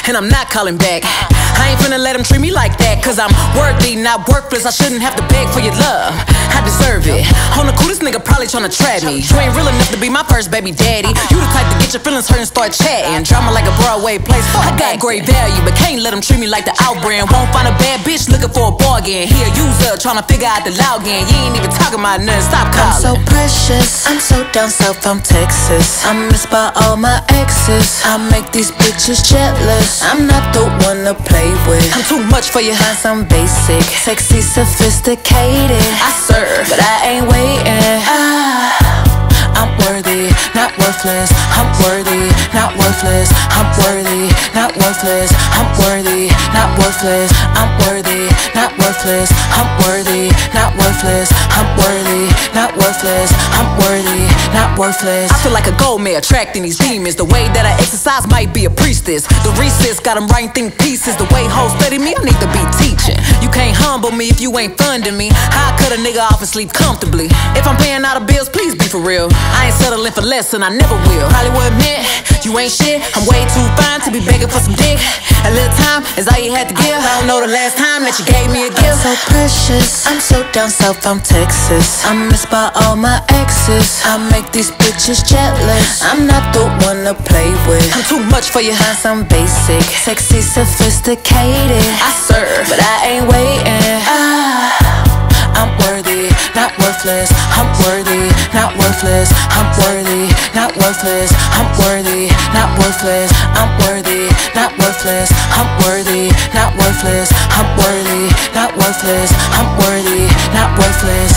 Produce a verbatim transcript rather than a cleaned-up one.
and I'm not calling back. I ain't finna let them treat me like that, cause I'm worthy, not worthless. I shouldn't have to beg for your love, I deserve it. On the cool, this nigga probably tryna trap me. You ain't real enough to be my first baby daddy. You the type to get your feelings hurt and start chatting. Drama like a Broadway play. I got great value, but can't let them treat me like the outbrand. Won't find a bad bitch looking for a bargain. He a user, tryna figure out the login. You ain't even talking about nothing, stop calling. I'm so precious, I'm so down south from Texas. I'm missed by all my exes. I make these bitches jealous. I'm not the one to play with. I'm too much for you. Find some basic, sexy, sophisticated. I serve, but I ain't waiting. Ah, I'm worthy, not worthless. I'm worthy, not worthless. I'm worthy, not worthless. I'm worthy, not worthless. I'm worthy, not worthless. I'm worthy, not worthless. I'm worthy, not worthless. I'm worthy, not worthless. I feel like a gold mare attracting these demons. The way that I exercise might be a priestess. The recess got them writing think pieces. The way hoes study me, I need to be teaching. You can't humble me if you ain't funding me. How I cut a nigga off and sleep comfortably? If I'm paying all the bills, please be for real. I ain't settling for less and I never will. Hollywood admit, you ain't shit. I'm way too fine to be begging for some dick. A little time is all you had to give. I don't know the last time that you gave me a gift. I'm so precious, I'm so down south from Texas. I'm missed by all my exes. I make these bitches jealous. I'm not the one to play with. I'm too much for you. Find some basic, sexy, sophisticated. I serve, but I ain't waiting. Ah, I'm worthy, not worthless. I'm worthy, not worthless. I'm worthy, not worthless. I'm worthy, not worthless. I'm worthy, not worthless. I'm worthy, not worthless. I'm worthy, not worthless. I'm worthy, not worthless.